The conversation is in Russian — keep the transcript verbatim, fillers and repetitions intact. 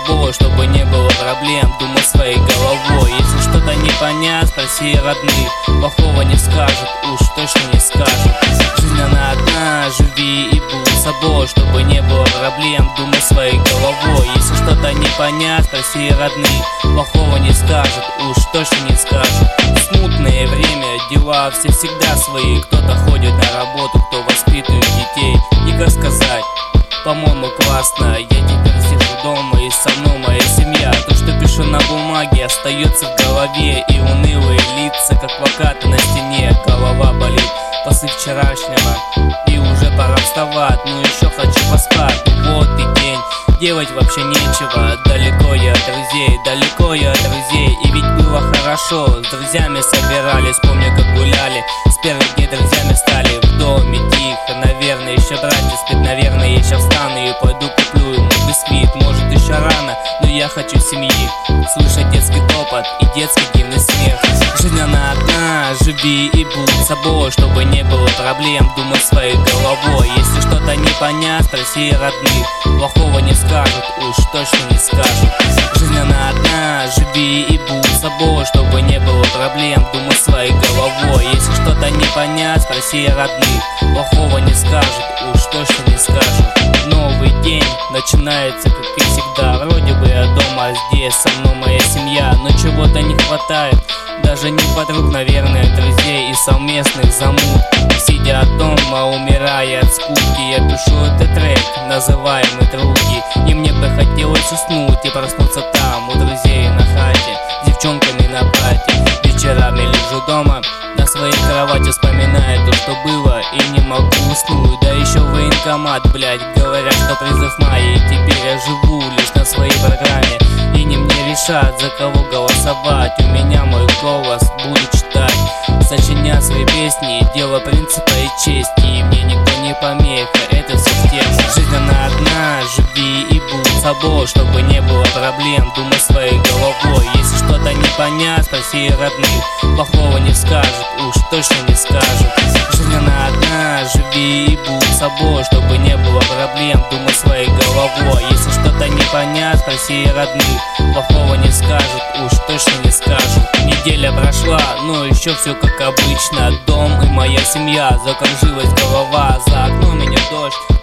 собой, чтобы не было проблем. Думай своей головой. Если что-то не понять, спроси родных. Плохого не скажут, уж точно не скажут. Жизнь она одна, живи и будь собой, чтобы не было проблем. Думай своей головой. Если что-то не понять, спроси родных. Плохого не скажут, уж точно не скажут. Смутное время, дела все всегда свои. Кто-то ходит на работу, кто воспитывает детей. И как сказать, по-моему, классно. Я теперь сижу дома, и со мной моя семья. То, что пишу на бумаге, остается в голове. И унылые лица, как плакаты на стене. Голова болит после вчерашнего, и уже пора вставать. Ну еще хочу поспать, вот и день. Делать вообще нечего, далеко я от друзей, далеко я от друзей. И ведь было хорошо, с друзьями собирались, помню, как гуляли. С первых дней друзьями стали, в доме тихо. Наверное, еще братья спит, наверное, я еще встану и пойду куплю ему бисквит. Может, еще рано, но я хочу семьи, слышать детский топот и детский дивный смех. Жизнь она одна, живи и будь собой, чтобы не было проблем. Думай своей головой. Если что-то не понять, спроси родных. Плохого не скажут, уж точно не скажут. Жизнь она одна, живи и будь собой, чтобы не было проблем. Думай своей головой. Если что-то не понять, спроси родных. Плохого не скажут, уж точно не скажут. Новый день начинается, как и всегда. Вроде бы я дома, а здесь со мной моя семья. Но чего-то не хватает, даже не подруг, наверное, друзей и совместных замут. Сидя дома, умирая от скуки, я пишу этот трек, называемый «Други». И мне бы хотелось уснуть и проснуться там, у друзей на хате, с девчонками на пати. Вечерами лежу дома, на своей кровати вспоминаю то, что было, и не могу уснуть. Да еще военкомат, блять, говорят, что призыв мая. И теперь я живу лишь на своей программе, и не мне решать, за кого голосовать. У меня мой голос буду читать, сочинять свои песни, дело принципа и чести. И мне никто не помеха, это все в тему. Жизнь она одна, живи и будь собой, чтобы не было проблем. Думай своей головой. Если что-то не понять, спроси родных. Плохого не скажут, уж точно не скажут. Жизнь она одна, живи и будь собой, чтобы не было проблем. Думай своей головой. Если что-то не понять, спроси родных. Плохого не скажут, уж точно не скажут. Неделя прошла, но еще все как обычно. Дом и моя семья, закружилась голова. За окном идет дождь,